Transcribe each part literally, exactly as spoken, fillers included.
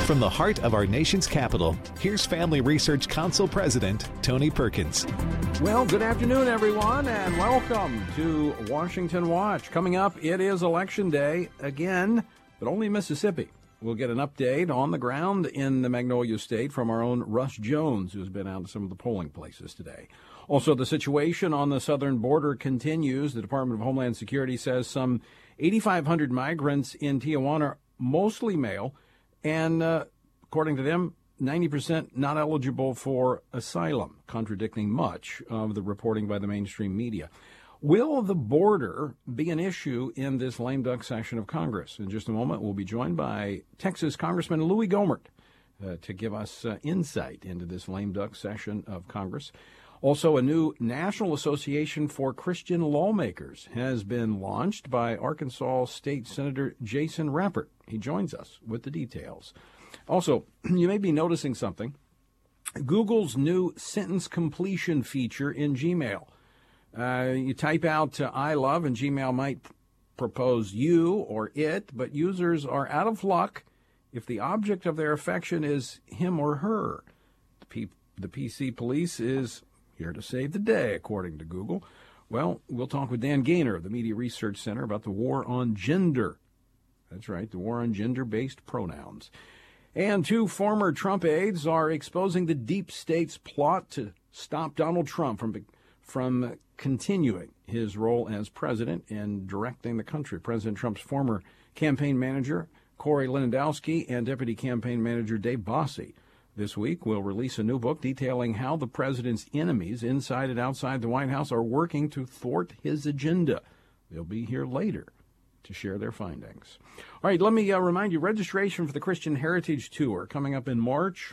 From the heart of our nation's capital, here's Family Research Council President Tony Perkins. Well, good afternoon, everyone, and welcome to Washington Watch. Coming up, it is Election Day again, but only in Mississippi. We'll get an update on the ground in the Magnolia State from our own Russ Jones, who's been out to some of the polling places today. Also, the situation on the southern border continues. The Department of Homeland Security says some eighty-five hundred migrants in Tijuana, mostly male, and uh, according to them, ninety percent not eligible for asylum, contradicting much of the reporting by the mainstream media. Will the border be an issue in this lame duck session of Congress? In just a moment, we'll be joined by Texas Congressman Louis Gohmert uh, to give us uh, insight into this lame duck session of Congress. Also, a new National Association for Christian Lawmakers has been launched by Arkansas State Senator Jason Rappert. He joins us with the details. Also, you may be noticing something. Google's new sentence completion feature in Gmail. Uh, you type out uh, I love, and Gmail might propose you or it, but users are out of luck if the object of their affection is him or her. The, P- the P C police is here to save the day, according to Google. Well, we'll talk with Dan Gaynor of the Media Research Center about the war on gender. That's right, the war on gender-based pronouns. And two former Trump aides are exposing the deep state's plot to stop Donald Trump from from continuing his role as president and directing the country. President Trump's former campaign manager, Corey Lewandowski, and deputy campaign manager Dave Bossie this week will release a new book detailing how the president's enemies inside and outside the White House are working to thwart his agenda. They'll be here later to share their findings. All right, let me uh, remind you, registration for the Christian Heritage Tour coming up in March.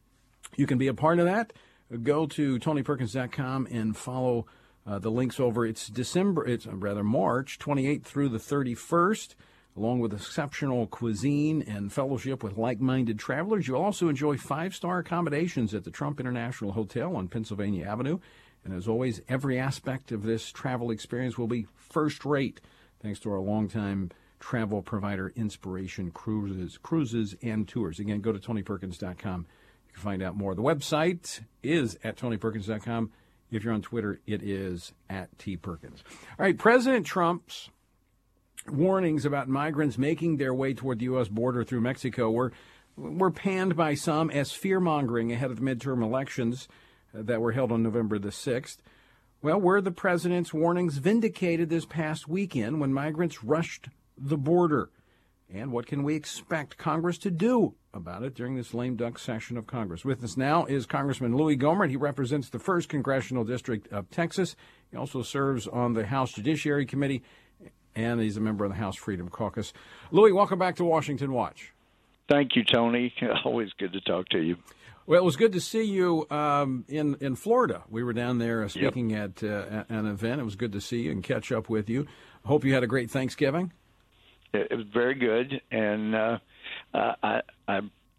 You can be a part of that. Go to tony perkins dot com and follow uh, the links over. It's December, it's uh, rather March twenty-eighth through the thirty-first. Along with exceptional cuisine and fellowship with like-minded travelers, you'll also enjoy five-star accommodations at the Trump International Hotel on Pennsylvania Avenue. And as always, every aspect of this travel experience will be first-rate, thanks to our longtime travel provider, Inspiration Cruises, Cruises and Tours. Again, go to tony perkins dot com. You can find out more. The website is at tony perkins dot com. If you're on Twitter, it is at tperkins. All right, President Trump's warnings about migrants making their way toward the U S border through Mexico were were panned by some as fear-mongering ahead of the midterm elections that were held on November the sixth. Well, were the president's warnings vindicated this past weekend when migrants rushed the border? And what can we expect Congress to do about it during this lame duck session of Congress? With us now is Congressman Louis Gohmert. He represents the first Congressional District of Texas. He also serves on the House Judiciary Committee, and he's a member of the House Freedom Caucus. Louis, welcome back to Washington Watch. Thank you, Tony. Always good to talk to you. Well, it was good to see you um, in, in Florida. We were down there speaking yep. at uh, an event. It was good to see you and catch up with you. Hope you had a great Thanksgiving. It was very good, and uh, uh, I, I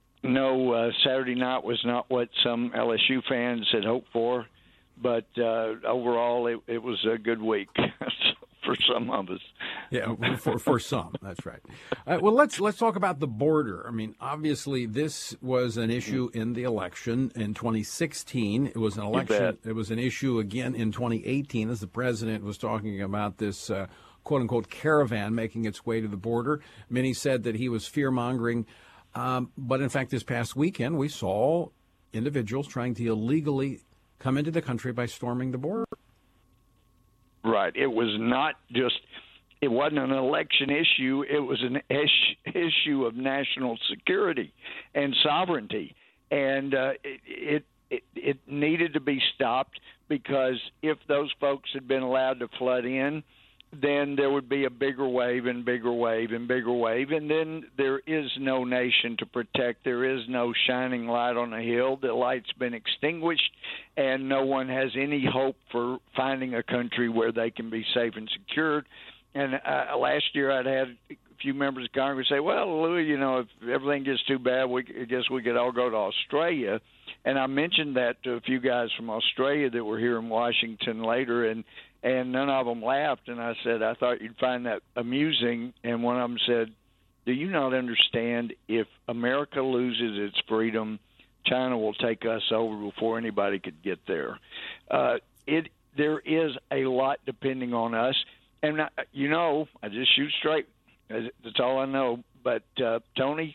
know uh, Saturday night was not what some L S U fans had hoped for, but uh, overall it, it was a good week. For some of us. Yeah, for for some, that's right. Uh, well, let's let's talk about the border. I mean, obviously, this was an issue in the election in twenty sixteen. It was an election. It was an issue again in twenty eighteen as the president was talking about this uh, quote-unquote caravan making its way to the border. Many said that he was fear-mongering. Um, but, in fact, this past weekend, we saw individuals trying to illegally come into the country by storming the border. Right. It was not just, it wasn't an election issue. It was an ish, issue of national security and sovereignty. And uh, it, it, it needed to be stopped because if those folks had been allowed to flood in, then there would be a bigger wave and bigger wave and bigger wave. And then there is no nation to protect. There is no shining light on a hill. The light's been extinguished, and no one has any hope for finding a country where they can be safe and secured. And uh, last year I'd had a few members of Congress say, well, Louis, you know, if everything gets too bad, we, I guess we could all go to Australia. And I mentioned that to a few guys from Australia that were here in Washington later, and and none of them laughed. And I said, I thought you'd find that amusing. And one of them said, Do you not understand if America loses its freedom, China will take us over before anybody could get there? Uh, it there is a lot depending on us. And, I, you know, I just shoot straight. That's all I know. But, uh, Tony,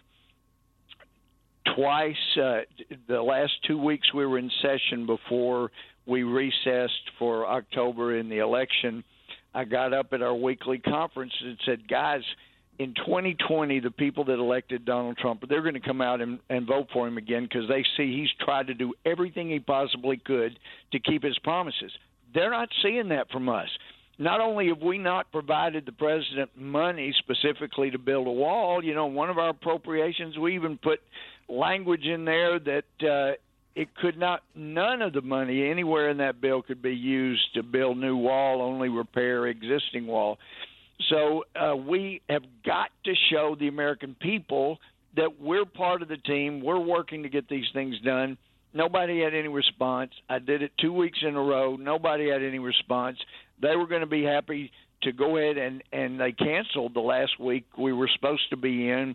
twice, uh, the last two weeks we were in session before we recessed for October in the election, I got up at our weekly conference and said, guys, in twenty twenty, the people that elected Donald Trump, they're going to come out and, and vote for him again because they see he's tried to do everything he possibly could to keep his promises. They're not seeing that from us. Not only have we not provided the president money specifically to build a wall, you know, one of our appropriations, we even put language in there that uh, it could not, none of the money anywhere in that bill could be used to build new wall, only repair existing wall. So uh, we have got to show the American people that we're part of the team. We're working to get these things done. Nobody had any response. I did it two weeks in a row. Nobody had any response. They were going to be happy to go ahead, and, and they canceled the last week we were supposed to be in,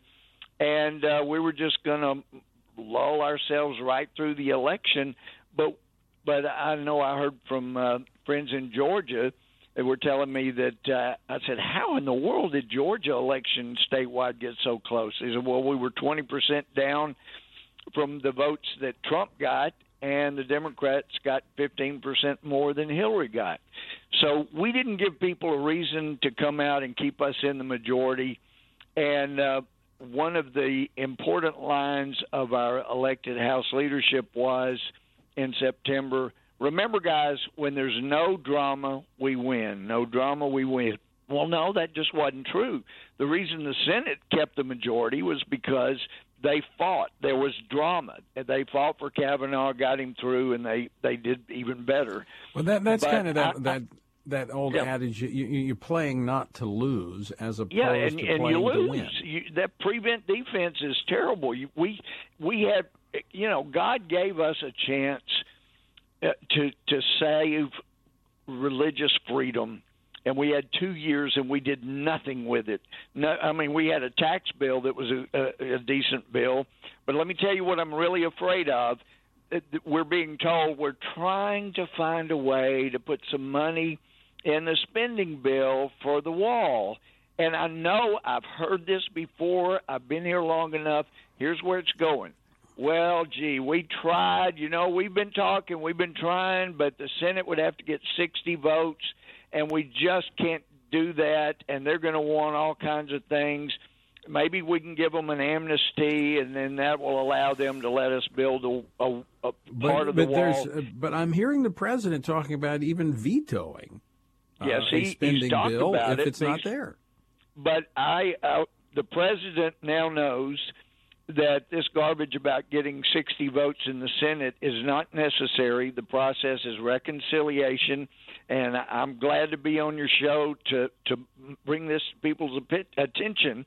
and uh, we were just going to lull ourselves right through the election. But, but I know I heard from uh, friends in Georgia. They were telling me that uh, I said, how in the world did Georgia election statewide get so close? They said, well, we were twenty percent down from the votes that Trump got, and the Democrats got fifteen percent more than Hillary got. So we didn't give people a reason to come out and keep us in the majority. And uh, one of the important lines of our elected House leadership was in September, remember, guys, when there's no drama, we win. No drama, we win. Well, no, that just wasn't true. The reason the Senate kept the majority was because they fought. There was drama. They fought for Kavanaugh, got him through, and they, they did even better. Well, that that's but kind of that, I, that that old yeah. adage, you, you're playing not to lose as opposed yeah, and, to and playing you lose. to win. You, that prevent defense is terrible. You, we we had, you know, God gave us a chance uh, to to save religious freedom, and we had two years and we did nothing with it. No, I mean, we had a tax bill that was a, a, a decent bill, but let me tell you what I'm really afraid of. We're being told we're trying to find a way to put some money in the spending bill for the wall. And I know I've heard this before. I've been here long enough. Here's where it's going. Well, gee, we tried. You know, we've been talking, we've been trying, but the Senate would have to get sixty votes, and we just can't do that, and they're going to want all kinds of things. Maybe we can give them an amnesty, and then that will allow them to let us build a, a, a but, part of the but wall. There's, uh, but I'm hearing the president talking about even vetoing uh, yes, a he, spending he's talked bill about if it, it's not he's, there. But I, uh, the president now knows that this garbage about getting sixty votes in the Senate is not necessary. The process is reconciliation, and I'm glad to be on your show to, to bring this to people's attention.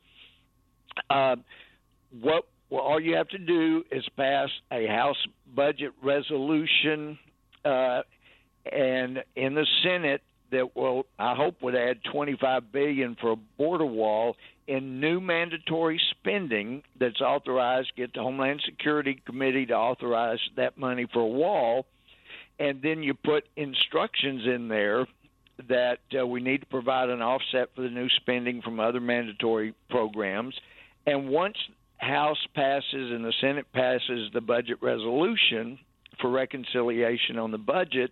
Uh, what well, all you have to do is pass a House budget resolution, uh, and in the Senate that will, I hope, would add twenty-five billion dollars for a border wall in new mandatory spending that's authorized. Get the Homeland Security Committee to authorize that money for a wall, and then you put instructions in there that uh, we need to provide an offset for the new spending from other mandatory programs. And once House passes and the Senate passes the budget resolution for reconciliation on the budget,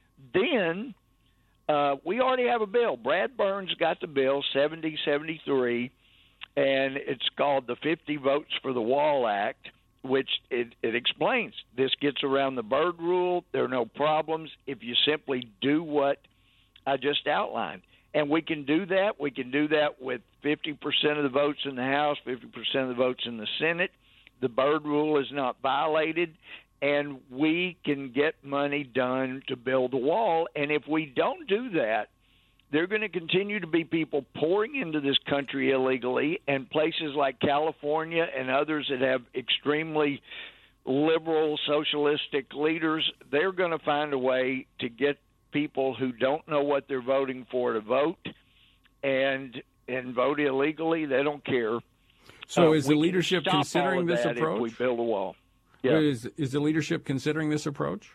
then uh, we already have a bill. Brad Burns got the bill, seventy seventy-three, and it's called the fifty Votes for the Wall Act, which it, it explains this gets around the Byrd rule. There are no problems if you simply do what I just outlined. And we can do that. We can do that with fifty percent of the votes in the House, fifty percent of the votes in the Senate. The Byrd rule is not violated, and we can get money done to build the wall. And if we don't do that, there are going to continue to be people pouring into this country illegally, and places like California and others that have extremely liberal, socialistic leaders, they're going to find a way to get people who don't know what they're voting for to vote and and vote illegally. They don't care. So uh, is the leadership stop considering all of this that approach? If we build a wall. Yeah. Is, is the leadership considering this approach?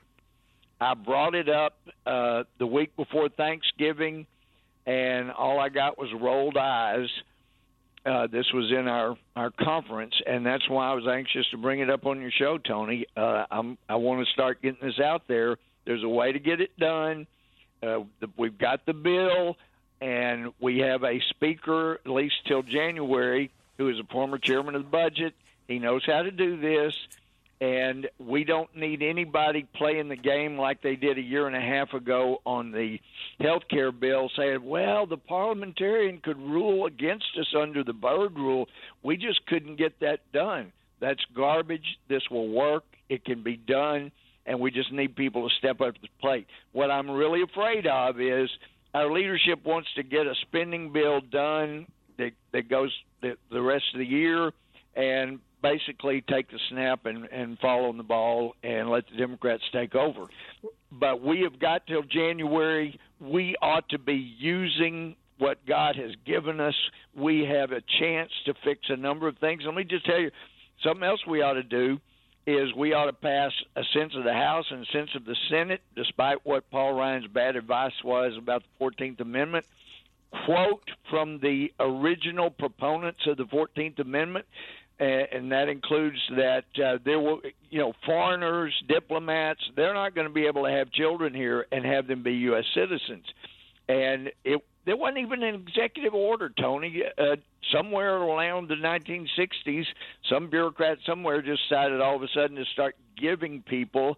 I brought it up uh, the week before Thanksgiving, and all I got was rolled eyes. Uh, this was in our, our conference, and that's why I was anxious to bring it up on your show, Tony. Uh, I'm, I want to start getting this out there. There's a way to get it done. Uh, the, we've got the bill, and we have a speaker, at least till January, who is a former chairman of the budget. He knows how to do this, and we don't need anybody playing the game like they did a year and a half ago on the health care bill, saying, well, the parliamentarian could rule against us under the Byrd rule. We just couldn't get that done. That's garbage. This will work. It can be done, and we just need people to step up to the plate. What I'm really afraid of is our leadership wants to get a spending bill done that, that goes the, the rest of the year and basically take the snap and, and fall on the ball and let the Democrats take over. But we have got till January. We ought to be using what God has given us. We have a chance to fix a number of things. Let me just tell you, something else we ought to do is we ought to pass a sense of the House and a sense of the Senate, despite what Paul Ryan's bad advice was about the fourteenth Amendment. Quote from the original proponents of the fourteenth Amendment, and that includes that uh, there will, you know, foreigners, diplomats, they're not going to be able to have children here and have them be U S citizens. And it there wasn't even an executive order, Tony. Uh, somewhere around the nineteen sixties, some bureaucrat somewhere just decided all of a sudden to start giving people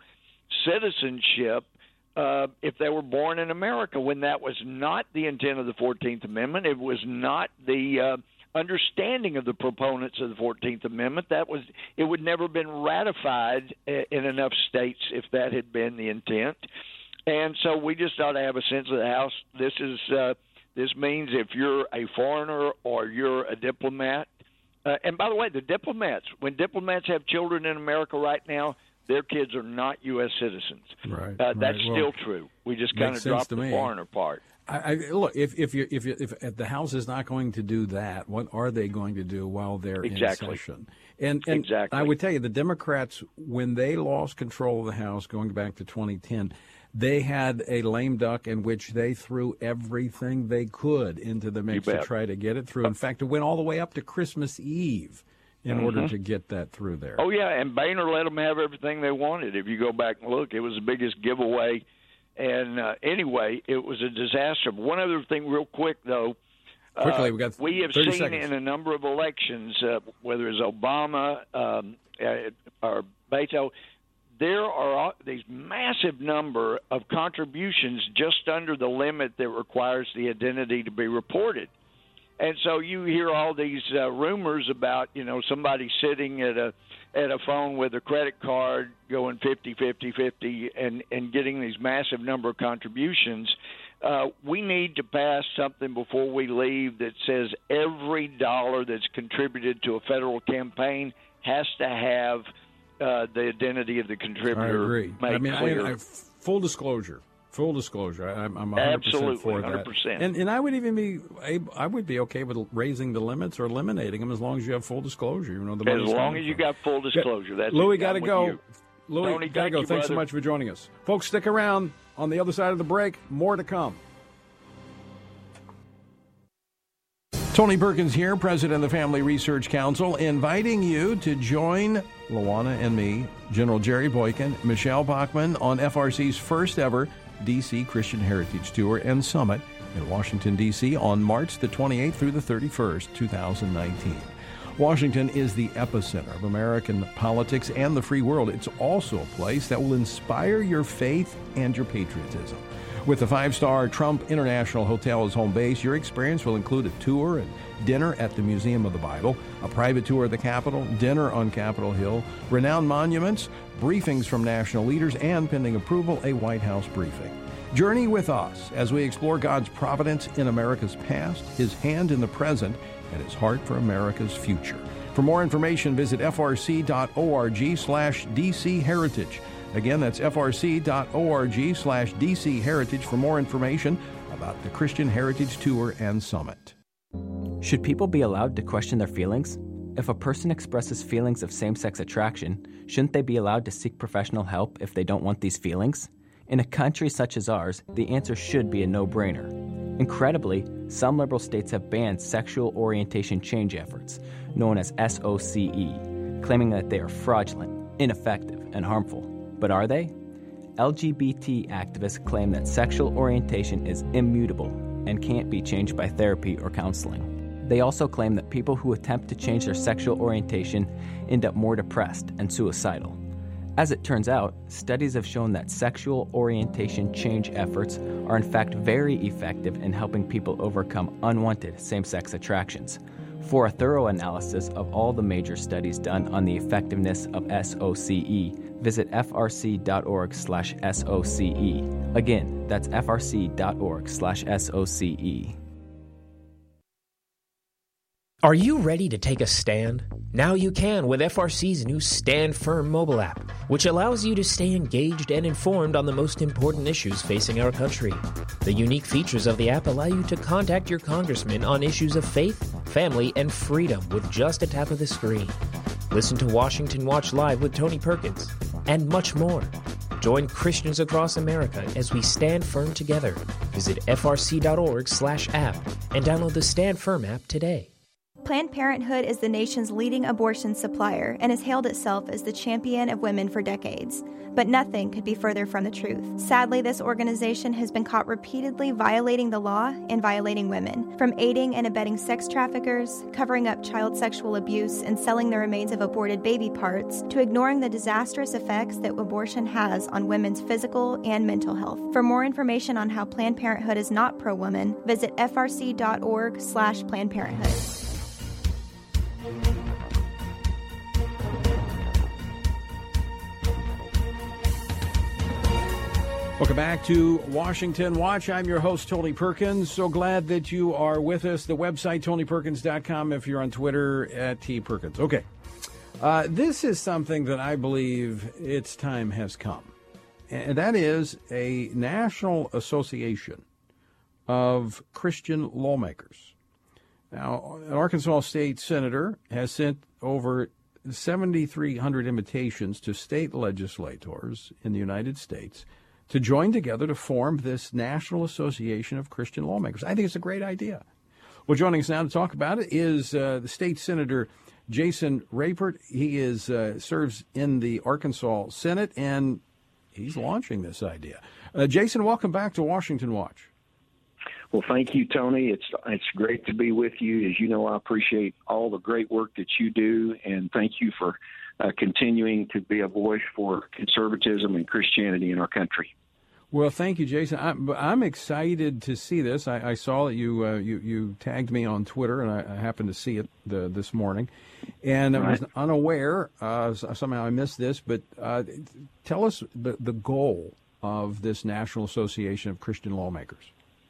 citizenship uh, if they were born in America, when that was not the intent of the fourteenth Amendment. It was not the uh, understanding of the proponents of the fourteenth Amendment. That was it would never have been ratified in enough states if that had been the intent. And so we just ought to have a sense of the House. This is uh, this means if you're a foreigner or you're a diplomat, uh, and by the way, the diplomats, when diplomats have children in America right now, their kids are not U S citizens. Right. Uh, that's right. Well, still true. We just kind of dropped the me. foreigner part. I, I, look, if if you if you, if the House is not going to do that, what are they going to do while they're exactly. in session? And, and exactly. I would tell you, the Democrats, when they lost control of the House, going back to twenty ten, they had a lame duck in which they threw everything they could into the mix to try to get it through. In fact, it went all the way up to Christmas Eve in mm-hmm. order to get that through there. Oh, yeah, and Boehner let them have everything they wanted. If you go back and look, it was the biggest giveaway. And uh, anyway, it was a disaster. One other thing real quick, though. Quickly, uh, we got we have thirty seen seconds. in a number of elections, uh, whether it's Obama um, uh, or Beto, there are these massive number of contributions just under the limit that requires the identity to be reported. And so you hear all these uh, rumors about, you know, somebody sitting at a at a phone with a credit card going fifty, fifty, fifty and, and getting these massive number of contributions. Uh, we need to pass something before we leave that says every dollar that's contributed to a federal campaign has to have uh, the identity of the contributor I agree. made I mean, clear. I, I, full disclosure. Full disclosure, I'm, I'm one hundred percent Absolutely, for that. one hundred percent. And and I would even be able, I would be okay with raising the limits or eliminating them as long as you have full disclosure. You know, the as long as you got full disclosure. That's Louis, got to go. Louis, got to go. You, Thanks brother. so much for joining us, folks. Stick around. On the other side of the break, more to come. Tony Perkins here, president of the Family Research Council, inviting you to join Luana and me, General Jerry Boykin, Michelle Bachmann, on F R C's first ever D C Christian Heritage Tour and Summit in Washington, D C on March the twenty-eighth through the thirty-first, two thousand nineteen. Washington is the epicenter of American politics and the free world. It's also a place that will inspire your faith and your patriotism. With the five-star Trump International Hotel as home base, your experience will include a tour and dinner at the Museum of the Bible, a private tour of the Capitol, dinner on Capitol Hill, renowned monuments, briefings from national leaders, and, pending approval, a White House briefing. Journey with us as we explore God's providence in America's past, His hand in the present, and His heart for America's future. For more information, visit frc.org slash DC Heritage. Again, that's frc.org slash DC Heritage for more information about the Christian Heritage Tour and Summit. Should people be allowed to question their feelings? If a person expresses feelings of same-sex attraction, shouldn't they be allowed to seek professional help if they don't want these feelings? In a country such as ours, the answer should be a no-brainer. Incredibly, some liberal states have banned sexual orientation change efforts, known as S O C E, claiming that they are fraudulent, ineffective, and harmful. But are they? L G B T activists claim that sexual orientation is immutable and can't be changed by therapy or counseling. They also claim that people who attempt to change their sexual orientation end up more depressed and suicidal. As it turns out, studies have shown that sexual orientation change efforts are in fact very effective in helping people overcome unwanted same-sex attractions. For a thorough analysis of all the major studies done on the effectiveness of S O C E, visit f r c dot org slash S O C E. Again, that's f r c dot org slash S O C E. Are you ready to take a stand? Now you can with F R C's new Stand Firm mobile app, which allows you to stay engaged and informed on the most important issues facing our country. The unique features of the app allow you to contact your congressman on issues of faith, family, and freedom with just a tap of the screen. Listen to Washington Watch Live with Tony Perkins, and much more. Join Christians across America as we stand firm together. Visit f r c dot org slash app and download the Stand Firm app today. Planned Parenthood is the nation's leading abortion supplier and has hailed itself as the champion of women for decades. But nothing could be further from the truth. Sadly, this organization has been caught repeatedly violating the law and violating women, from aiding and abetting sex traffickers, covering up child sexual abuse, and selling the remains of aborted baby parts, to ignoring the disastrous effects that abortion has on women's physical and mental health. For more information on how Planned Parenthood is not pro-woman, visit f r c dot org slash Planned Parenthood. Welcome back to Washington Watch. I'm your host, Tony Perkins. So glad that you are with us. The website, tony perkins dot com, if you're on Twitter, at T Perkins. Okay. Uh, this is something that I believe its time has come. And that is a national association of Christian lawmakers. Now, an Arkansas state senator has sent over seven thousand three hundred invitations to state legislators in the United States to join together to form this National Association of Christian Lawmakers. I think it's a great idea. Well, joining us now to talk about it is uh, the state senator Jason Rapert. He is uh, serves in the Arkansas Senate, and he's launching this idea. Uh, Jason, welcome back to Washington Watch. Well, thank you, Tony. It's it's great to be with you. As you know, I appreciate all the great work that you do, and thank you for uh, continuing to be a voice for conservatism and Christianity in our country. Well, thank you, Jason. I'm, I'm excited to see this. I, I saw that you, uh, you you tagged me on Twitter, and I, I happened to see it the, this morning. And right. I was unaware. Uh, somehow I missed this, but uh, tell us the, the goal of this National Association of Christian Lawmakers.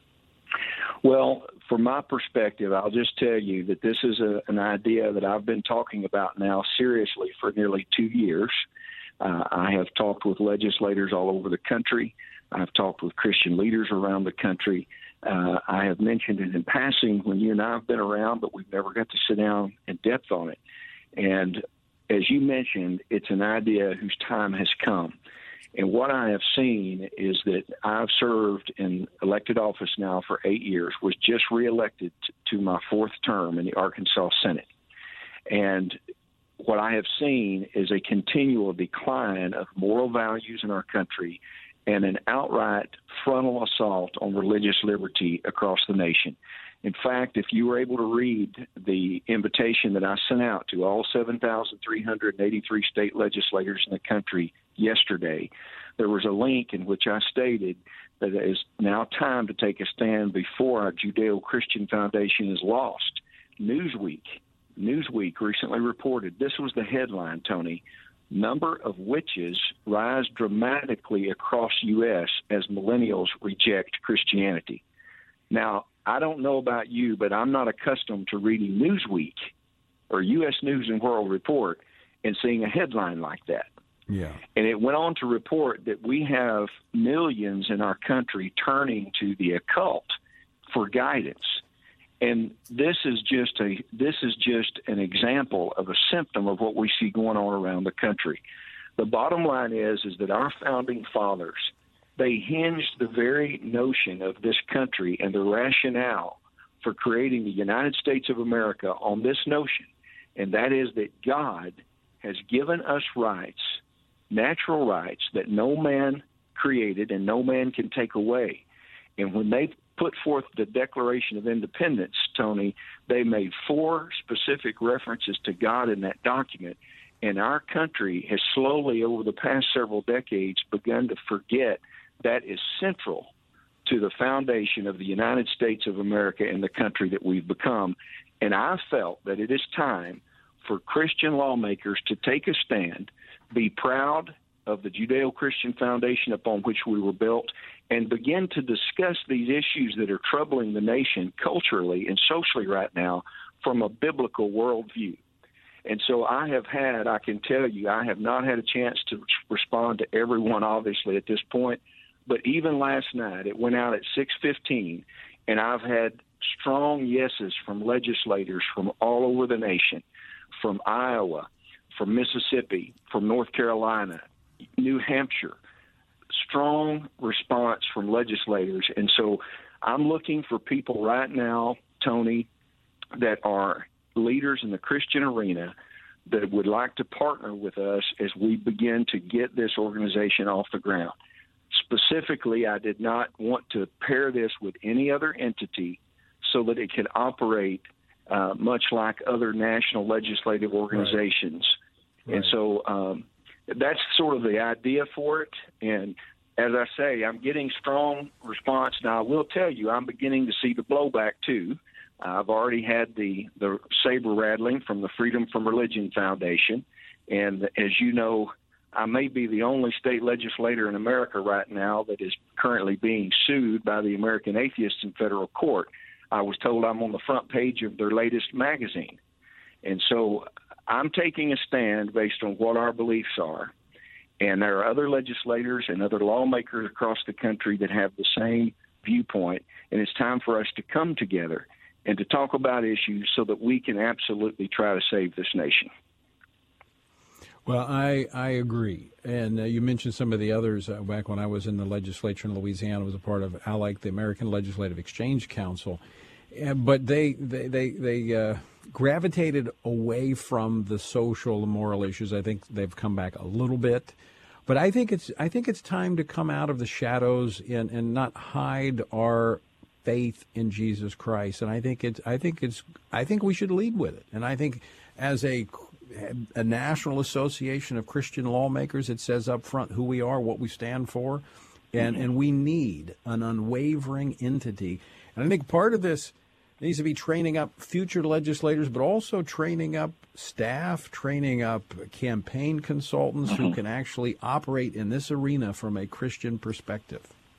Well, from my perspective, I'll just tell you that this is a, an idea that I've been talking about now seriously for nearly two years. Uh, I have talked with legislators all over the country. I've talked with Christian leaders around the country. Uh, I have mentioned it in passing when you and I have been around, but we've never got to sit down in depth on it. And as you mentioned, it's an idea whose time has come. And what I have seen is that I've served in elected office now for eight years, was just reelected to my fourth term in the Arkansas Senate. And what I have seen is a continual decline of moral values in our country and an outright frontal assault on religious liberty across the nation. In fact, if you were able to read the invitation that I sent out to all seven thousand three hundred eighty-three state legislators in the country yesterday, there was a link in which I stated that it is now time to take a stand before our Judeo-Christian foundation is lost. Newsweek, Newsweek recently reported, this was the headline, Tony, number of witches rise dramatically across U S as millennials reject Christianity. Now, I don't know about you, but I'm not accustomed to reading Newsweek or U S News and World Report and seeing a headline like that. Yeah. And it went on to report that we have millions in our country turning to the occult for guidance. And this is just a this is just an example of a symptom of what we see going on around the country. The bottom line is is that our founding fathers, they hinged the very notion of this country and the rationale for creating the United States of America on this notion, and that is that God has given us rights, natural rights that no man created and no man can take away. And when they put forth the Declaration of Independence, Tony, they made four specific references to God in that document. And our country has slowly, over the past several decades, begun to forget that is central to the foundation of the United States of America and the country that we've become. And I felt that it is time for Christian lawmakers to take a stand, be proud of the Judeo-Christian foundation upon which we were built, and begin to discuss these issues that are troubling the nation culturally and socially right now from a biblical worldview. And so I have had, I can tell you, I have not had a chance to respond to everyone, obviously, at this point, but even last night, it went out at six fifteen, and I've had strong yeses from legislators from all over the nation, from Iowa, from Mississippi, from North Carolina, New Hampshire, strong response from legislators. And so I'm looking for people right now, Tony, that are leaders in the Christian arena that would like to partner with us as we begin to get this organization off the ground. Specifically, I did not want to pair this with any other entity so that it could operate uh, much like other national legislative organizations. Right. Right. And so um, that's sort of the idea for it. And as I say, I'm getting strong response. Now, I will tell you, I'm beginning to see the blowback, too. I've already had the, the saber rattling from the Freedom from Religion Foundation. And as you know, I may be the only state legislator in America right now that is currently being sued by the American Atheists in federal court. I was told I'm on the front page of their latest magazine. And so I'm taking a stand based on what our beliefs are. And there are other legislators and other lawmakers across the country that have the same viewpoint. And it's time for us to come together and to talk about issues so that we can absolutely try to save this nation. Well, I, I agree. And uh, you mentioned some of the others. Uh, back when I was in the legislature in Louisiana, I was a part of ALEC, the American Legislative Exchange Council. Uh, but they they they, they uh, gravitated away from the social and moral issues. I think they've come back a little bit. But I think it's I think it's time to come out of the shadows and, and not hide our faith in Jesus Christ. And I think it's I think it's I think we should lead with it. And I think as a a national association of Christian lawmakers, it says up front who we are, what we stand for, and, and we need an unwavering entity. And I think part of this needs to be training up future legislators, but also training up staff, training up campaign consultants who can actually operate in this arena from a Christian perspective.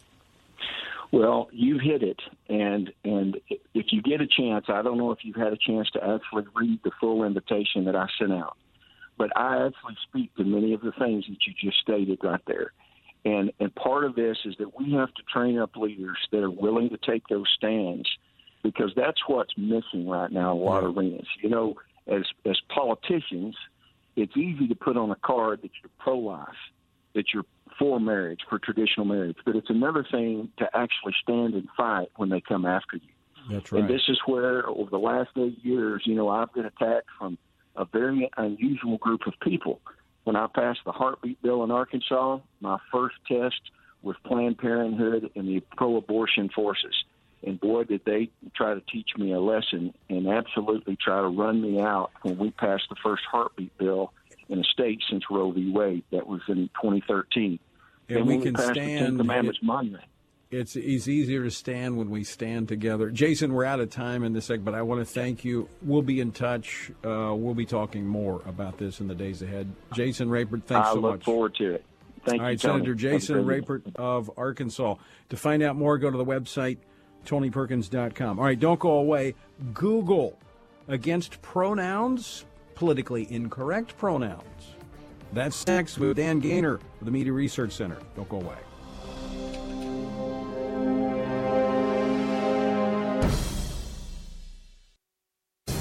Well, you hit it, and and if you get a chance, I don't know if you've had a chance to actually read the full invitation that I sent out, but I actually speak to many of the things that you just stated right there. And and part of this is that we have to train up leaders that are willing to take those stands, because that's what's missing right now in a lot of arenas. You know, as as politicians, it's easy to put on a card that you're pro-life, that you're for marriage, for traditional marriage, but it's another thing to actually stand and fight when they come after you. That's right. And this is where, over the last eight years, you know, I've been attacked from a very unusual group of people. When I passed the heartbeat bill in Arkansas, my first test was Planned Parenthood and the pro-abortion forces. And boy, did they try to teach me a lesson and absolutely try to run me out when we passed the first heartbeat bill in a state since Roe v. Wade. That was in twenty thirteen. And, and we can stand. The Ten Commandments it, monument. It's, it's easier to stand when we stand together. Jason, we're out of time in this segment, but I want to thank you. We'll be in touch. Uh, we'll be talking more about this in the days ahead. Jason Rapert, thanks I so much. I look forward to it. Thank All you, right, Tony. Senator Jason Rapert of Arkansas. To find out more, go to the website, tony perkins dot com. All right, don't go away. Google against pronouns, politically incorrect pronouns. That's next with Dan Gaynor of the Media Research Center. Don't go away.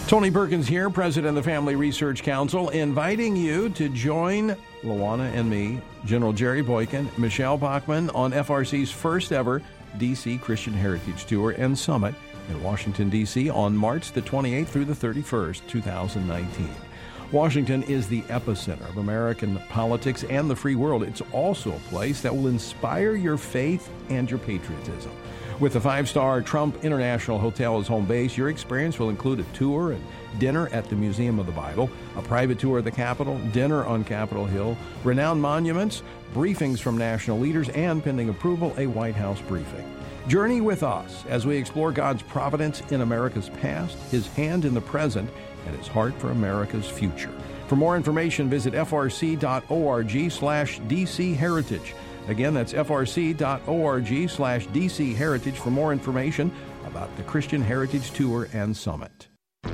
Tony Perkins here, president of the Family Research Council, inviting you to join Luana and me, General Jerry Boykin, Michelle Bachmann, on F R C's first ever D C Christian Heritage Tour and Summit in Washington, D C on March the twenty-eighth through the thirty-first, two thousand nineteen. Washington is the epicenter of American politics and the free world. It's also a place that will inspire your faith and your patriotism. With the five-star Trump International Hotel as home base, your experience will include a tour and dinner at the Museum of the Bible, a private tour of the Capitol, dinner on Capitol Hill, renowned monuments, briefings from national leaders, and, pending approval, a White House briefing. Journey with us as we explore God's providence in America's past, His hand in the present, and His heart for America's future. For more information, visit frc.org slash DC Heritage. Again, that's frc.org slash DC Heritage for more information about the Christian Heritage Tour and Summit.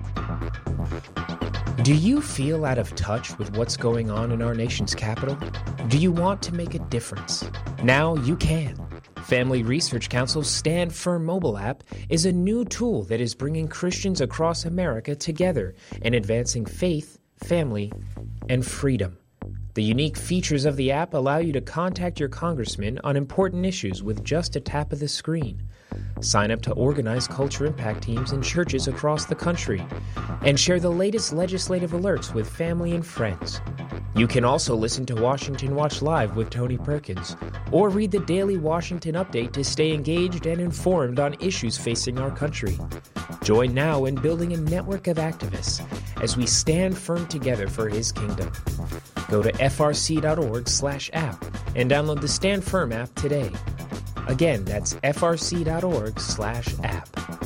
Do you feel out of touch with what's going on in our nation's capital? Do you want to make a difference? Now you can. Family Research Council's Stand Firm mobile app is a new tool that is bringing Christians across America together and advancing faith, family, and freedom. The unique features of the app allow you to contact your congressman on important issues with just a tap of the screen. Sign up to organize culture impact teams in churches across the country, and share the latest legislative alerts with family and friends. You can also listen to Washington Watch Live with Tony Perkins, or read the daily Washington Update to stay engaged and informed on issues facing our country. Join now in building a network of activists as we stand firm together for His kingdom. Go to frc.org slash app and download the Stand Firm app today. Again, that's frc.org slash app.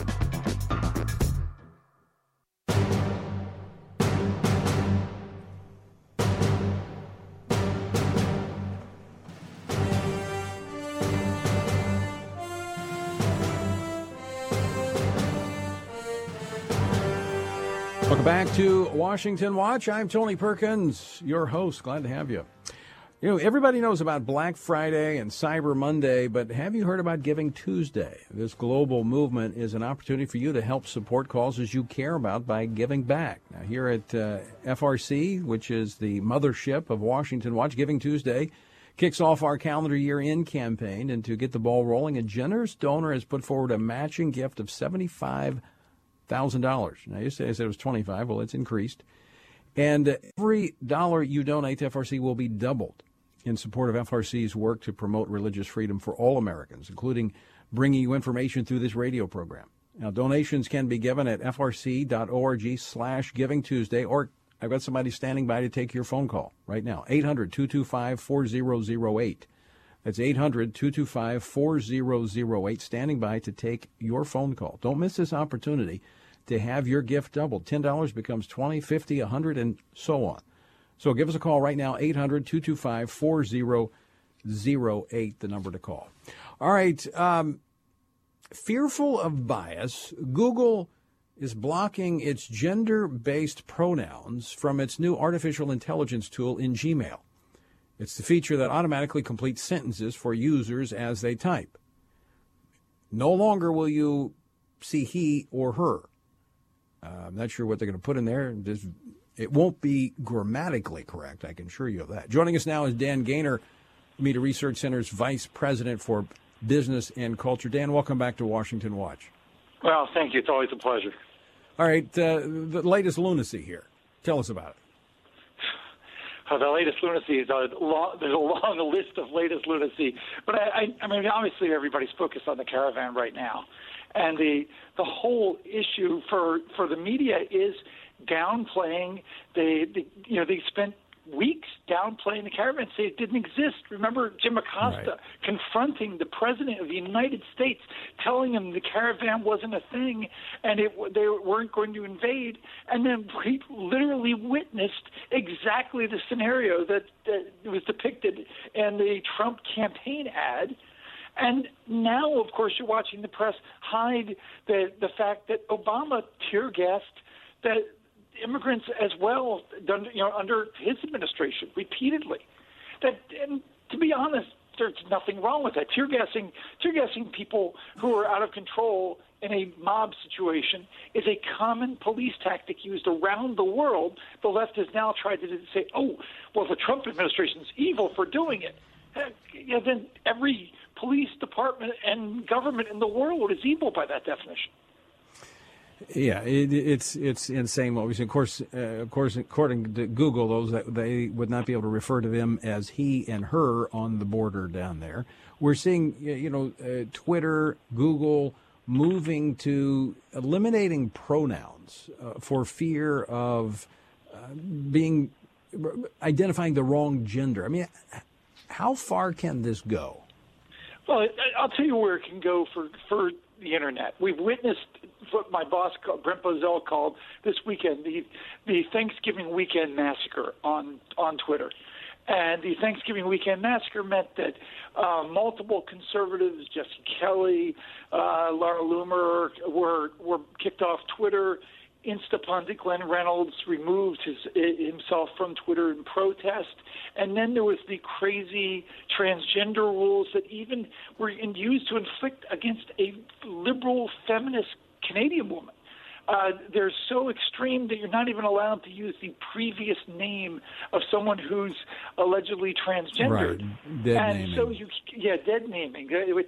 Welcome back to Washington Watch. I'm Tony Perkins, your host. Glad to have you. You know, everybody knows about Black Friday and Cyber Monday, but have you heard about Giving Tuesday? This global movement is an opportunity for you to help support causes you care about by giving back. Now, here at uh, F R C, which is the mothership of Washington Watch, Giving Tuesday kicks off our calendar year-end campaign. And to get the ball rolling, a generous donor has put forward a matching gift of seventy-five thousand dollars. Now, you say I said it was twenty-five. Well, it's increased. And every dollar you donate to F R C will be doubled in support of F R C's work to promote religious freedom for all Americans, including bringing you information through this radio program. Now, donations can be given at frc.org slash Giving Tuesday, or I've got somebody standing by to take your phone call right now, eight hundred, two two five, four zero zero eight. That's eight hundred, two two five, four zero zero eight, standing by to take your phone call. Don't miss this opportunity to have your gift doubled. ten dollars becomes twenty dollars, fifty dollars, one hundred dollars, and so on. So give us a call right now, eight hundred, two two five, four zero zero eight, the number to call. All right. Um, fearful of bias, Google is blocking its gender-based pronouns from its new artificial intelligence tool in Gmail. It's the feature that automatically completes sentences for users as they type. No longer will you see he or her. Uh, I'm not sure what they're going to put in there. There's, it won't be grammatically correct, I can assure you of that. Joining us now is Dan Gaynor, Media Research Center's Vice President for Business and Culture. Dan, welcome back to Washington Watch. Well, thank you. It's always a pleasure. All right, uh, the latest lunacy here. Tell us about it. Uh, the latest lunacy is a long, there's a long list of latest lunacy. But, I, I, I mean, obviously everybody's focused on the caravan right now. And the the whole issue for, for the media is downplaying the, the you know, they spent weeks downplaying the caravan, say it didn't exist. Remember Jim Acosta right. confronting the President of the United States, telling him the caravan wasn't a thing and it, they weren't going to invade. And then we literally witnessed exactly the scenario that, that was depicted in the Trump campaign ad. And now, of course, you're watching the press hide the, the fact that Obama tear-gassed that immigrants as well, done, you know, under his administration repeatedly. That, and to be honest, there's nothing wrong with that. Tear gassing, tear gassing people who are out of control in a mob situation is a common police tactic used around the world. The left has now tried to say, oh, well, the Trump administration is evil for doing it. Yeah, then every police department and government in the world is evil by that definition. Yeah, it, it's it's insane what we see. Of course, uh, of course, according to Google, those that they would not be able to refer to them as he and her on the border down there. We're seeing, you know, uh, Twitter, Google moving to eliminating pronouns uh, for fear of uh, being identifying the wrong gender. I mean, how far can this go? Well, I'll tell you where it can go for for the internet. We've witnessed what my boss, Brent Bozell, called this weekend the the Thanksgiving weekend massacre on on Twitter. And the Thanksgiving weekend massacre meant that uh, multiple conservatives, Jesse Kelly, uh, Laura Loomer, were were kicked off Twitter. Instapundit Glenn Reynolds removed his, himself from Twitter in protest. And then there was the crazy transgender rules that even were used to inflict against a liberal feminist Canadian woman. Uh, they're so extreme that you're not even allowed to use the previous name of someone who's allegedly transgendered. Right. Dead and naming. so you, yeah, dead naming. Which,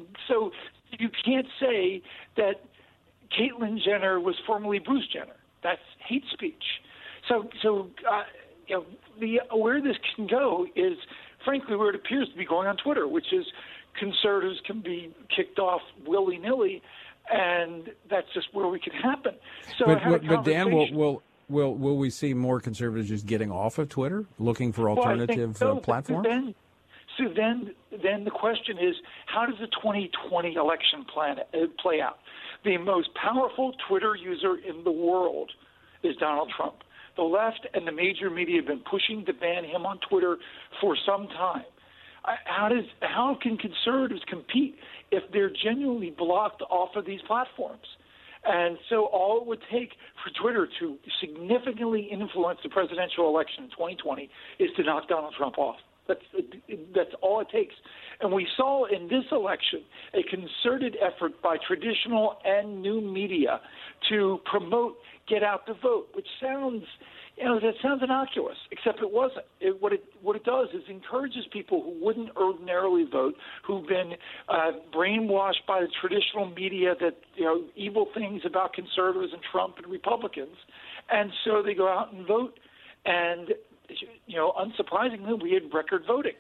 so you can't say that Caitlyn Jenner was formerly Bruce Jenner. That's hate speech. So, so uh, you know, the where this can go is, frankly, where it appears to be going on Twitter, which is conservatives can be kicked off willy-nilly, and that's just where we can happen. So, but, I had a but, but Dan, will, conversation- will will will we see more conservatives just getting off of Twitter, looking for Well, I alternative think so, uh, but platforms? Then, so then, then the question is, how does the twenty twenty election plan uh, play out? The most powerful Twitter user in the world is Donald Trump. The left and the major media have been pushing to ban him on Twitter for some time. How does how can conservatives compete if they're genuinely blocked off of these platforms? And so all it would take for Twitter to significantly influence the presidential election in twenty twenty is to knock Donald Trump off. That's that's all it takes. And we saw in this election a concerted effort by traditional and new media to promote get out the vote, which sounds, you know, that sounds innocuous, except it wasn't. It, what it what it does is encourages people who wouldn't ordinarily vote, who've been uh, brainwashed by the traditional media that, you know, evil things about conservatives and Trump and Republicans, and so they go out and vote. And, you know, unsurprisingly, we had record voting.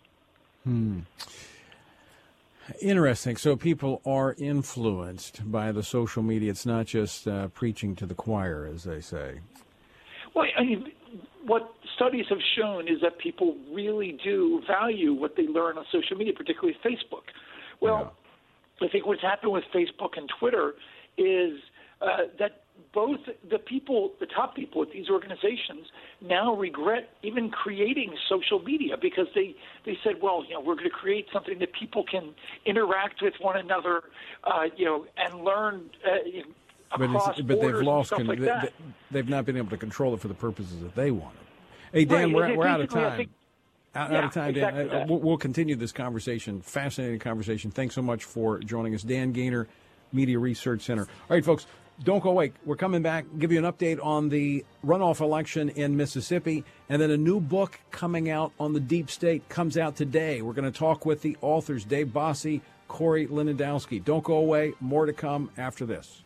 Hmm. Interesting. So people are influenced by the social media. It's not just uh, preaching to the choir, as they say. Well, I mean, what studies have shown is that people really do value what they learn on social media, particularly Facebook. Well, yeah. I think what's happened with Facebook and Twitter is uh, that both the people, the top people at these organizations now regret even creating social media because they, they said, well, you know, we're going to create something that people can interact with one another, uh, you know, and learn uh, you know, across but, but they've lost, and stuff like they, that. They've not been able to control it for the purposes that they wanted. Hey, Dan, right. we're, we're out of time. Think, out, yeah, out of time, Dan. exactly Uh, we'll, we'll continue this conversation. Fascinating conversation. Thanks so much for joining us. Dan Gainor, Media Research Center. All right, folks. Don't go away. We're coming back, give you an update on the runoff election in Mississippi, and then a new book coming out on the deep state comes out today. We're going to talk with the authors, Dave Bossie, Corey Lewandowski. Don't go away. More to come after this.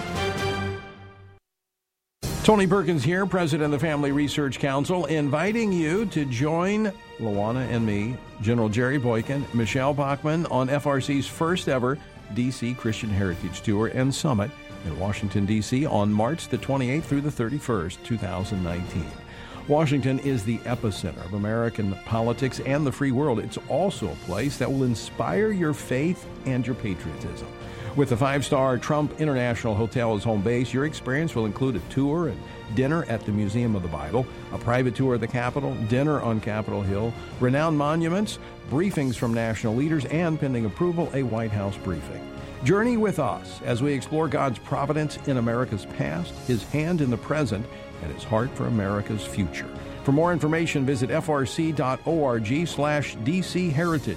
Tony Perkins here, president of the Family Research Council, inviting you to join Luana and me, General Jerry Boykin, Michelle Bachmann, on F R C's first ever D C Christian Heritage Tour and Summit in Washington, D C on March the twenty-eighth through the thirty-first, two thousand nineteen. Washington is the epicenter of American politics and the free world. It's also a place that will inspire your faith and your patriotism. With the five-star Trump International Hotel as home base, your experience will include a tour and dinner at the Museum of the Bible, a private tour of the Capitol, dinner on Capitol Hill, renowned monuments, briefings from national leaders, and, pending approval, a White House briefing. Journey with us as we explore God's providence in America's past, His hand in the present, and His heart for America's future. For more information, visit frc.org slash DC Heritage.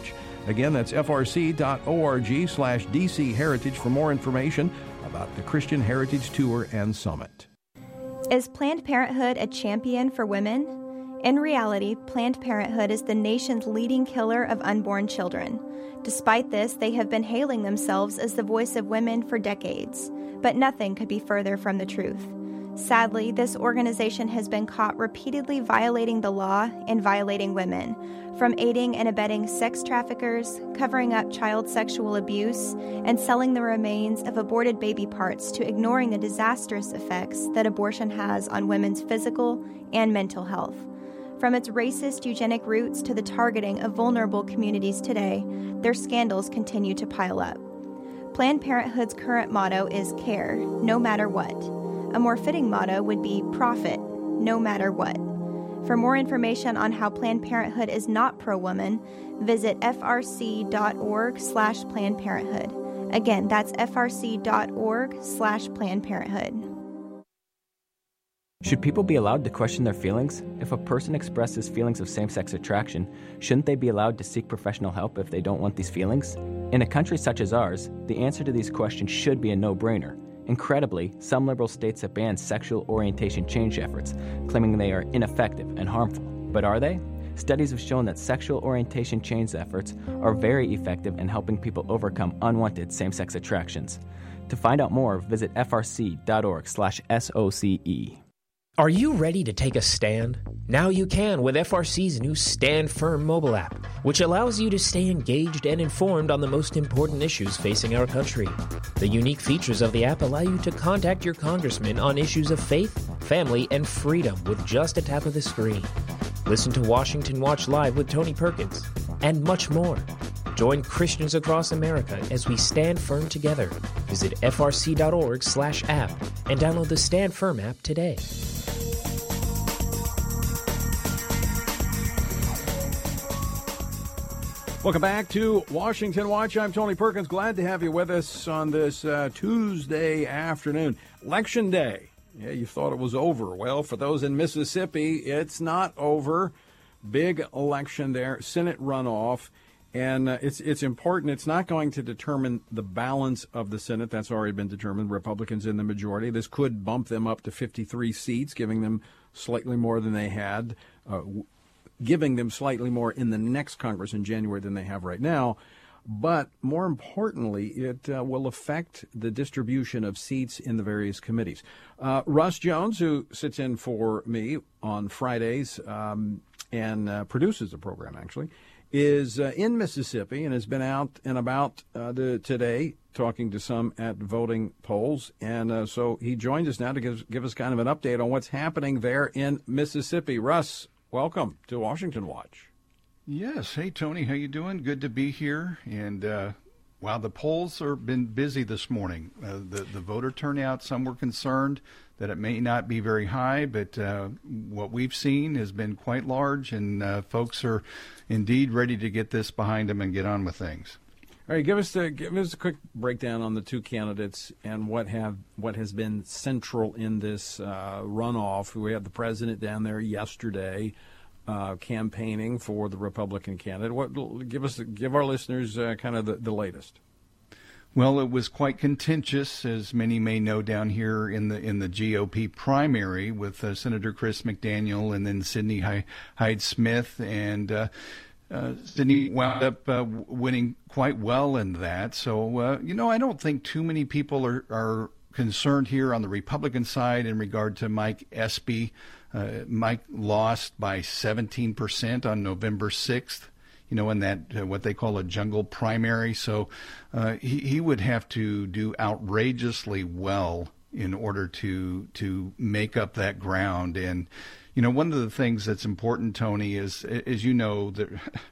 Again, that's f r c dot org slash d c heritage for more information about the Christian Heritage Tour and Summit. Is Planned Parenthood a champion for women? In reality, Planned Parenthood is the nation's leading killer of unborn children. Despite this, they have been hailing themselves as the voice of women for decades. But nothing could be further from the truth. Sadly, this organization has been caught repeatedly violating the law and violating women, from aiding and abetting sex traffickers, covering up child sexual abuse, and selling the remains of aborted baby parts to ignoring the disastrous effects that abortion has on women's physical and mental health. From its racist eugenic roots to the targeting of vulnerable communities today, their scandals continue to pile up. Planned Parenthood's current motto is care, no matter what. A more fitting motto would be profit, no matter what. For more information on how Planned Parenthood is not pro-woman, visit f r c dot org slash Planned Parenthood. Again, that's f r c dot org slash Planned Parenthood. Should people be allowed to question their feelings? If a person expresses feelings of same-sex attraction, shouldn't they be allowed to seek professional help if they don't want these feelings? In a country such as ours, the answer to these questions should be a no-brainer. Incredibly, some liberal states have banned sexual orientation change efforts, claiming they are ineffective and harmful. But are they? Studies have shown that sexual orientation change efforts are very effective in helping people overcome unwanted same-sex attractions. To find out more, visit f r c dot org slash S O C E. Are you ready to take a stand? Now you can with F R C's new Stand Firm mobile app, which allows you to stay engaged and informed on the most important issues facing our country. The unique features of the app allow you to contact your congressman on issues of faith, family, and freedom with just a tap of the screen. Listen to Washington Watch Live with Tony Perkins, and much more. Join Christians across America as we stand firm together. Visit f r c dot org slash app and download the Stand Firm app today. Welcome back to Washington Watch. I'm Tony Perkins. Glad to have you with us on this uh, Tuesday afternoon. Election Day. Yeah, you thought it was over. Well, for those in Mississippi, it's not over. Big election there, Senate runoff. And uh, it's it's important. It's not going to determine the balance of the Senate. That's already been determined. Republicans in the majority. This could bump them up to fifty-three seats, giving them slightly more than they had, uh, giving them slightly more in the next Congress in January than they have right now. But more importantly, it uh, will affect the distribution of seats in the various committees. Uh, Russ Jones, who sits in for me on Fridays um, and uh, produces the program, actually, is uh, in Mississippi and has been out and about uh, the, today talking to some at voting polls. And uh, so he joins us now to give, give us kind of an update on what's happening there in Mississippi. Russ, welcome to Washington Watch. Yes. Hey, Tony, how you doing? Good to be here. And, uh, wow, the polls have been busy this morning. Uh, the, the voter turnout, some were concerned that it may not be very high, but uh, what we've seen has been quite large, and uh, folks are indeed ready to get this behind them and get on with things. All right, give us the give us a quick breakdown on the two candidates and what have what has been central in this uh, runoff. We had the president down there yesterday uh, campaigning for the Republican candidate. What give us give our listeners uh, kind of the, the latest. Well, it was quite contentious, as many may know, down here in the in the G O P primary with uh, Senator Chris McDaniel and then Sidney Hyde Smith, and uh, uh, Sidney wound up uh, winning quite well in that. So, uh, you know, I don't think too many people are, are concerned here on the Republican side in regard to Mike Espy. Uh, Mike lost by seventeen percent on November sixth. You know, in that uh, what they call a jungle primary. So uh, he, he would have to do outrageously well in order to to make up that ground. And, you know, one of the things that's important, Tony, is, as you know, that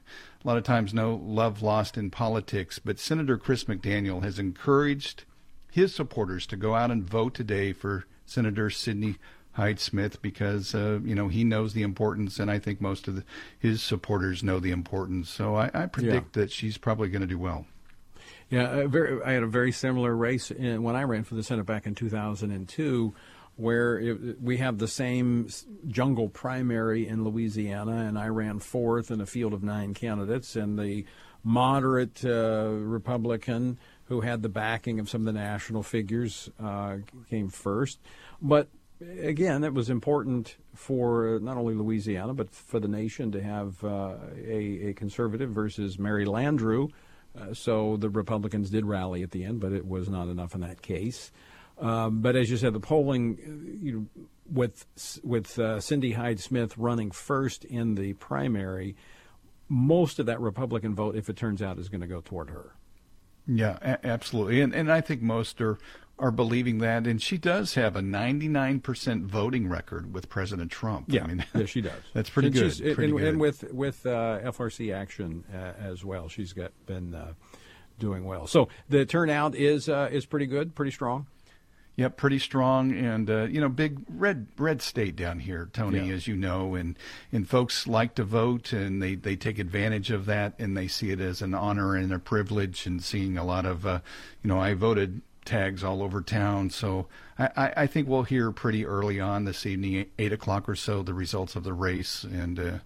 a lot of times no love lost in politics, but Senator Chris McDaniel has encouraged his supporters to go out and vote today for Senator Sidney Hyde Smith because, uh, you know, he knows the importance, and I think most of the, his supporters know the importance. So I, I predict yeah. that she's probably going to do well. Yeah, a very, I had a very similar race in, when I ran for the Senate back in two thousand two, where it, we have the same jungle primary in Louisiana, and I ran fourth in a field of nine candidates, and the moderate uh, Republican who had the backing of some of the national figures, uh, came first. But again, it was important for not only Louisiana, but for the nation to have uh, a, a conservative versus Mary Landrieu. Uh, so the Republicans did rally at the end, but it was not enough in that case. Um, but as you said, the polling, you know, with with uh, Cindy Hyde-Smith running first in the primary, most of that Republican vote, if it turns out, is going to go toward her. Yeah, a- absolutely. And and I think most are, are believing that. And she does have a ninety-nine percent voting record with President Trump. Yeah, I mean, yeah she does. That's pretty and good. Pretty and, good. and with, with uh, F R C Action uh, as well, she's got been uh, doing well. So the turnout is uh, is pretty good, pretty strong. Yep, pretty strong, and uh, you know, big red red state down here, Tony, yeah. as you know, and and folks like to vote, and they, they take advantage of that, and they see it as an honor and a privilege, and seeing a lot of, uh, you know, I voted tags all over town. So I, I, I think we'll hear pretty early on this evening, eight o'clock or so, the results of the race, and uh,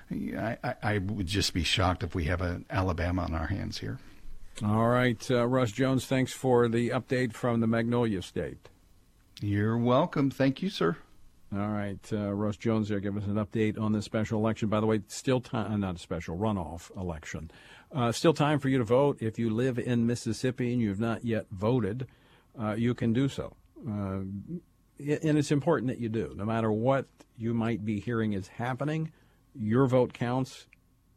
I, I would just be shocked if we have an Alabama on our hands here. All right, uh, Russ Jones, thanks for the update from the Magnolia State. You're welcome. Thank you, sir. All right, uh, Russ Jones there, give us an update on this special election. By the way, still time, not a special, runoff election. Uh, still time for you to vote. If you live in Mississippi and you have not yet voted, uh, you can do so. Uh, and it's important that you do. No matter what you might be hearing is happening, your vote counts.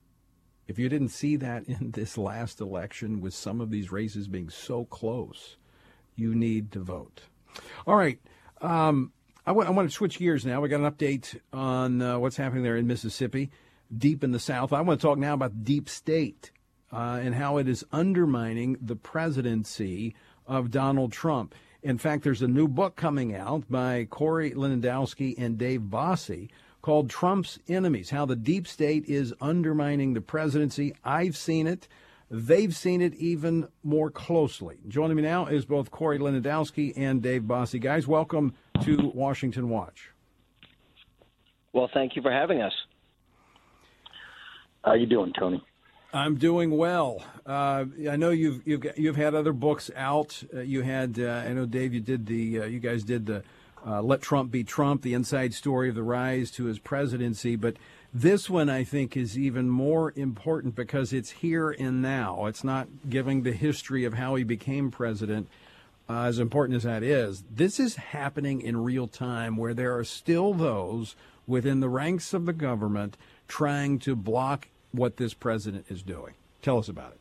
If you didn't see that in this last election with some of these races being so close, you need to vote. All right. Um, I, w- I want to switch gears now. We got an update on uh, what's happening there in Mississippi, deep in the South. I want to talk now about the deep state uh, and how it is undermining the presidency of Donald Trump. In fact, there's a new book coming out by Corey Lewandowski and Dave Bossie called Trump's Enemies, How the Deep State is Undermining the Presidency. I've seen it. They've seen it even more closely. Joining me now is both Corey Lewandowski and Dave Bossie. Guys, welcome to Washington Watch. Well, thank you for having us. How you doing, Tony? I'm doing well. Uh, I know you've you've you've had other books out. Uh, you had uh, I know Dave. You did the uh, you guys did the uh, Let Trump Be Trump, the inside story of the rise to his presidency. But this one, I think, is even more important because it's here and now. It's not giving the history of how he became president. Uh, as important as that is, this is happening in real time where there are still those within the ranks of the government trying to block what this president is doing. Tell us about it.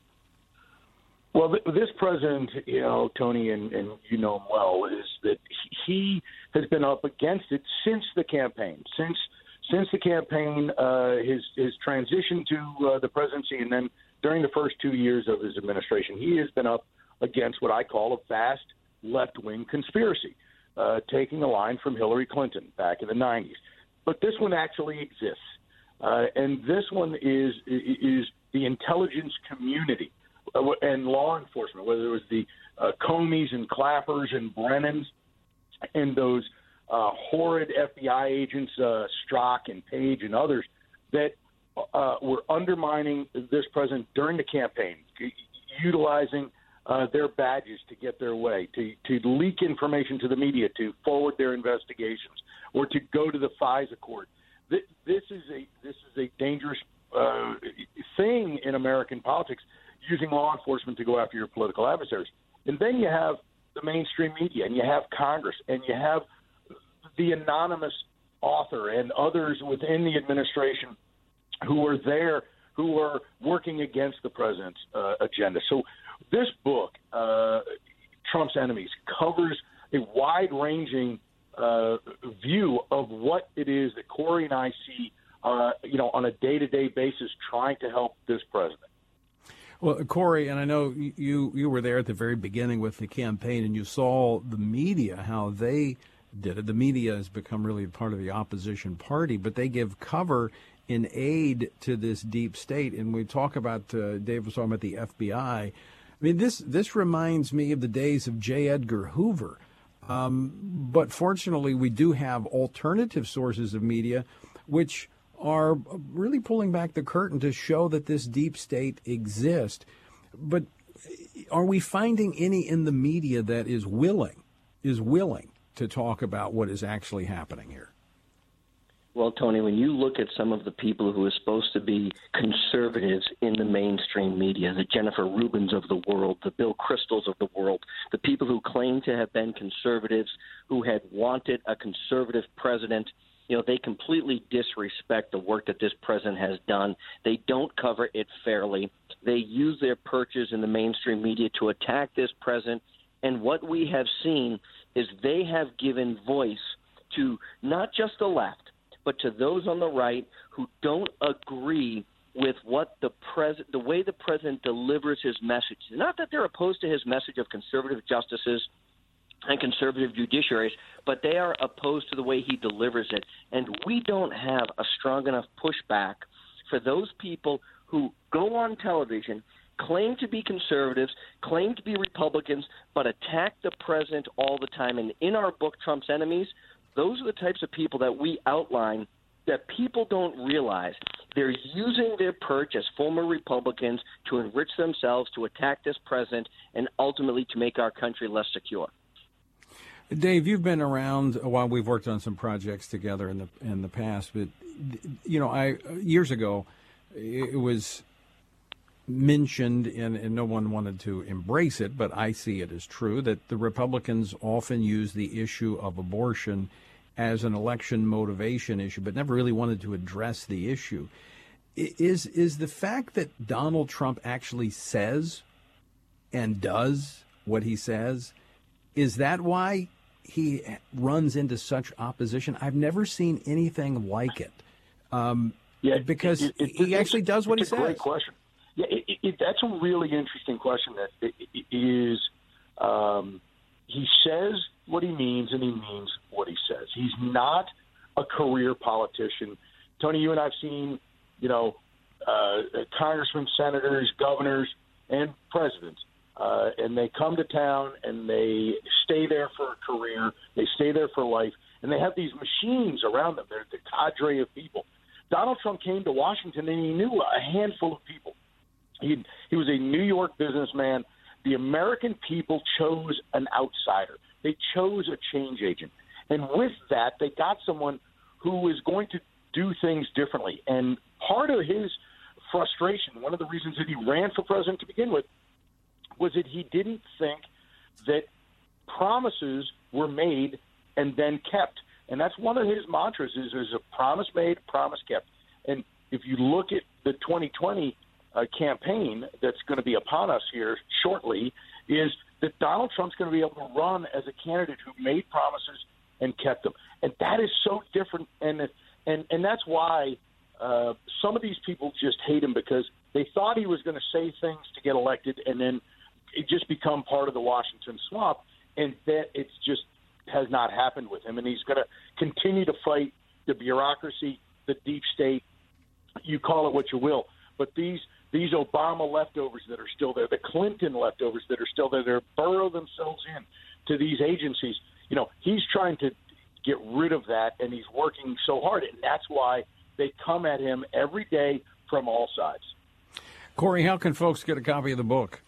Well, this president, you know, Tony, and, and you know him well, is that he has been up against it since the campaign, since since the campaign, uh, his his transition to uh, the presidency, and then during the first two years of his administration, he has been up against what I call a vast left-wing conspiracy, uh, taking a line from Hillary Clinton back in the nineties. But this one actually exists. Uh, and this one is is the intelligence community uh, and law enforcement, whether it was the uh, Comeys and Clappers and Brennans and those uh, horrid F B I agents, uh, Strzok and Page and others, that uh, were undermining this president during the campaign, utilizing uh, their badges to get their way, to, to leak information to the media, to forward their investigations, or to go to the FISA court. This is a this is a dangerous uh, thing in American politics, using law enforcement to go after your political adversaries. And then you have the mainstream media, and you have Congress, and you have the anonymous author and others within the administration who are there, who are working against the president's uh, agenda. So this book, uh, Trump's Enemies, covers a wide-ranging Uh, view of what it is that Corey and I see, uh, you know, on a day-to-day basis, trying to help this president. Well, Corey, and I know you you were there at the very beginning with the campaign, and you saw the media, how they did it. The media has become really part of the opposition party, but they give cover in aid to this deep state. And we talk about, uh, Dave was talking about the F B I. I mean, this this reminds me of the days of J. Edgar Hoover. Um, but fortunately, we do have alternative sources of media, which are really pulling back the curtain to show that this deep state exists. But are we finding any in the media that is willing, is willing to talk about what is actually happening here? Well, Tony, when you look at some of the people who are supposed to be conservatives in the mainstream media, the Jennifer Rubins of the world, the Bill Kristols of the world, the people who claim to have been conservatives, who had wanted a conservative president, you know, they completely disrespect the work that this president has done. They don't cover it fairly. They use their perches in the mainstream media to attack this president. And what we have seen is they have given voice to not just the left, but to those on the right who don't agree with what the pres- the way the president delivers his message. Not that they're opposed to his message of conservative justices and conservative judiciaries, but they are opposed to the way he delivers it. And we don't have a strong enough pushback for those people who go on television, claim to be conservatives, claim to be Republicans, but attack the president all the time. And in our book, Trump's Enemies, those are the types of people that we outline that people don't realize. They're using their perch as former Republicans to enrich themselves, to attack this president, and ultimately to make our country less secure. Dave, you've been around a while. We've worked on some projects together in the in the past, but you know, I years ago it was mentioned, and, and no one wanted to embrace it, but I see it as true, that the Republicans often use the issue of abortion as an election motivation issue, but never really wanted to address the issue. Is is the fact that Donald Trump actually says and does what he says, is that why he runs into such opposition? I've never seen anything like it. Um, yeah, because it, it, he actually does what he says. It's a great question. Yeah, it, it, that's a really interesting question. That it, it is, um, he says what he means, and he means what he says. He's not a career politician. Tony, you and I've seen, you know, uh, congressmen, senators, governors, and presidents, uh, and they come to town and they stay there for a career. They stay there for life, and they have these machines around them. They're the cadre of people. Donald Trump came to Washington, and he knew a handful of people. He, he was a New York businessman. The American people chose an outsider. They chose a change agent. And with that, they got someone who is going to do things differently. And part of his frustration, one of the reasons that he ran for president to begin with, was that he didn't think that promises were made and then kept. And that's one of his mantras is there's a promise made, promise kept. And if you look at the twenty twenty uh, campaign that's going to be upon us here shortly, is that Donald Trump's going to be able to run as a candidate who made promises and kept them. And that is so different. And and, and that's why uh, some of these people just hate him, because they thought he was going to say things to get elected and then it just become part of the Washington swamp. And that it's just has not happened with him. And he's going to continue to fight the bureaucracy, the deep state. You call it what you will. But these these Obama leftovers that are still there, the Clinton leftovers that are still there, they're burrow themselves in to these agencies. You know, he's trying to get rid of that, and he's working so hard. And that's why they come at him every day from all sides. Corey, how can folks get a copy of the book?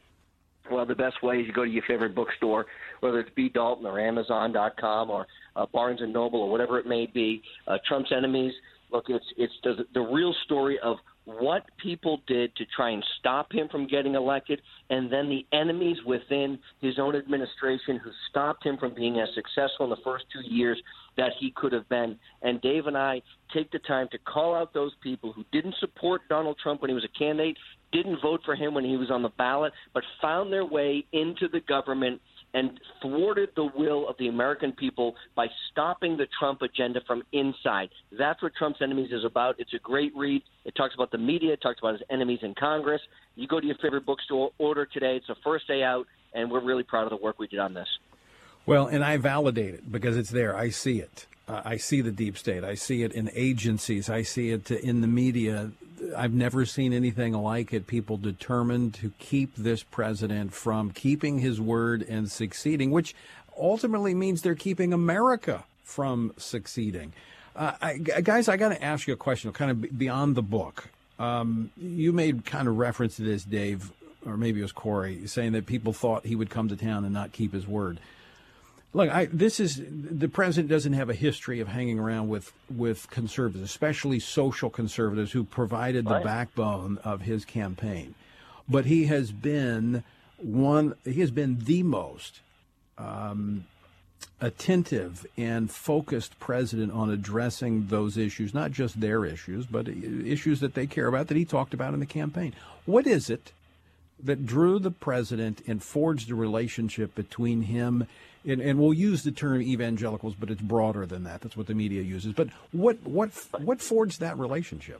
Well, the best way is you go to your favorite bookstore, whether it's B. Dalton or Amazon dot com or uh, Barnes and Noble or whatever it may be. Uh, Trump's Enemies. Look, it's it's the, the real story of what people did to try and stop him from getting elected, and then the enemies within his own administration who stopped him from being as successful in the first two years that he could have been. And Dave and I take the time to call out those people who didn't support Donald Trump when he was a candidate, didn't vote for him when he was on the ballot, but found their way into the government and thwarted the will of the American people by stopping the Trump agenda from inside. That's what Trump's Enemies is about. It's a great read. It talks about the media. It talks about his enemies in Congress. You go to your favorite bookstore, order today. It's the first day out, and we're really proud of the work we did on this. Well, and I validate it because it's there. I see it. Uh, I see the deep state. I see it in agencies. I see it in the media. I've never seen anything like it. People determined to keep this president from keeping his word and succeeding, which ultimately means they're keeping America from succeeding. Uh, I, guys, I got to ask you a question, kind of beyond the book. Um, you made kind of reference to this, Dave, or maybe it was Corey, saying that people thought he would come to town and not keep his word. Look, I, this is the president doesn't have a history of hanging around with, with conservatives, especially social conservatives who provided the right. backbone of his campaign. But he has been one. He has been the most um, attentive and focused president on addressing those issues, not just their issues, but issues that they care about that he talked about in the campaign. What is it that drew the president and forged a relationship between him? And, and we'll use the term evangelicals, but it's broader than that. That's what the media uses. But what what what forged that relationship?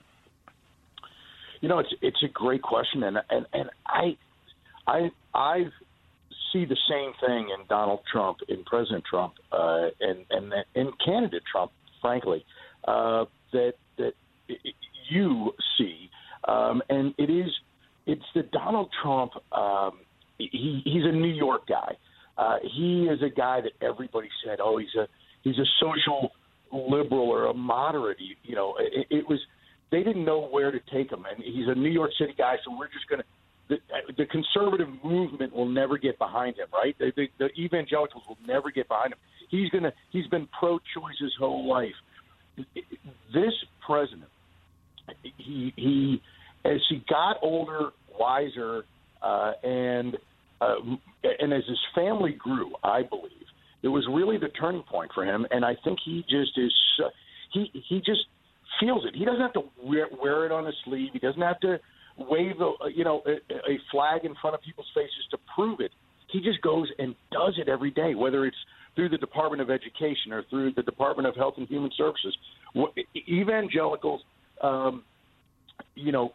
You know, it's it's a great question, and and, and I I I see the same thing in Donald Trump, in President Trump, uh, and and in candidate Trump, frankly, uh, that that you see, um, and it is it's the Donald Trump. Um, he he's a New York guy. Uh, he is a guy that everybody said, oh, he's a he's a social liberal or a moderate. You, you know, it, it was they didn't know where to take him, and he's a New York City guy. So we're just going to the, the conservative movement will never get behind him, right? The, the, the evangelicals will never get behind him. He's gonna he's been pro-choice his whole life. This president, he he as he got older, wiser, uh, and Uh, and as his family grew, I believe, it was really the turning point for him. And I think he just is uh, he he just feels it. He doesn't have to wear, wear it on his sleeve. He doesn't have to wave a, you know a, a flag in front of people's faces to prove it. He just goes and does it every day, whether it's through the Department of Education or through the Department of Health and Human Services. Evangelicals, um, you know,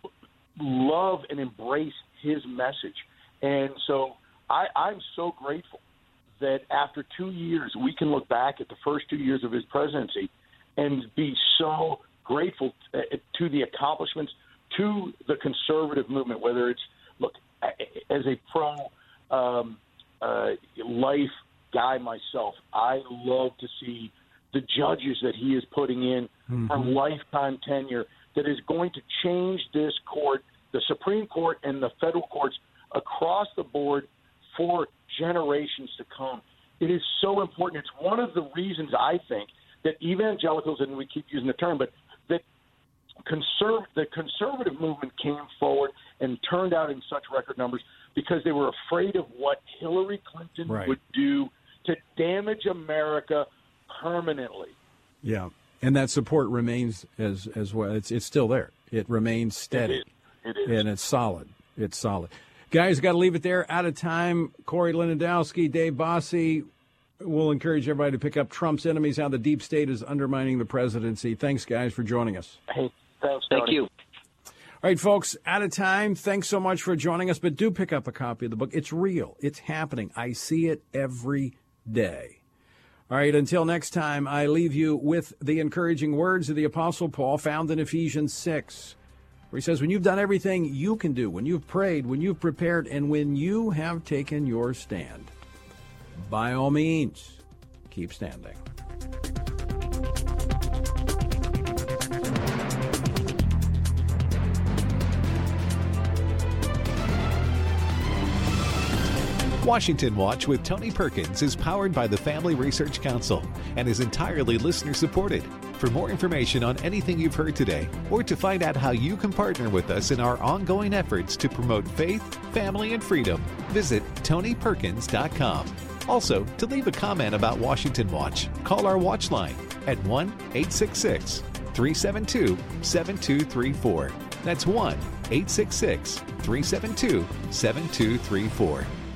love and embrace his message. And so I, I'm so grateful that after two years, we can look back at the first two years of his presidency and be so grateful to the accomplishments, to the conservative movement, whether it's, look, as a pro um, uh, life guy myself, I love to see the judges that he is putting in mm-hmm. for lifetime tenure that is going to change this court, the Supreme Court and the federal courts, across the board for generations to come. It is so important. It's one of the reasons I think that evangelicals, and we keep using the term, but that conserv- the conservative movement came forward and turned out in such record numbers because they were afraid of what Hillary Clinton right. would do to damage America permanently. Yeah, and that support remains as as well. It's it's still there. It remains steady. It is. It is. And it's solid. It's solid. Guys, got to leave it there. Out of time. Corey Lewandowski, Dave Bossie. We'll encourage everybody to pick up Trump's Enemies, How the Deep State is Undermining the Presidency. Thanks, guys, for joining us. Hey, thanks, Thank Tony. you. All right, folks, out of time. Thanks so much for joining us, but do pick up a copy of the book. It's real. It's happening. I see it every day. All right, until next time, I leave you with the encouraging words of the Apostle Paul found in Ephesians six. Where he says, when you've done everything you can do, when you've prayed, when you've prepared, and when you have taken your stand, by all means, keep standing. Washington Watch with Tony Perkins is powered by the Family Research Council and is entirely listener-supported. For more information on anything you've heard today, or to find out how you can partner with us in our ongoing efforts to promote faith, family, and freedom, visit tony perkins dot com. Also, to leave a comment about Washington Watch, call our watch line at one eight six six, three seven two, seven two three four. That's one eight six six, three seven two, seven two three four.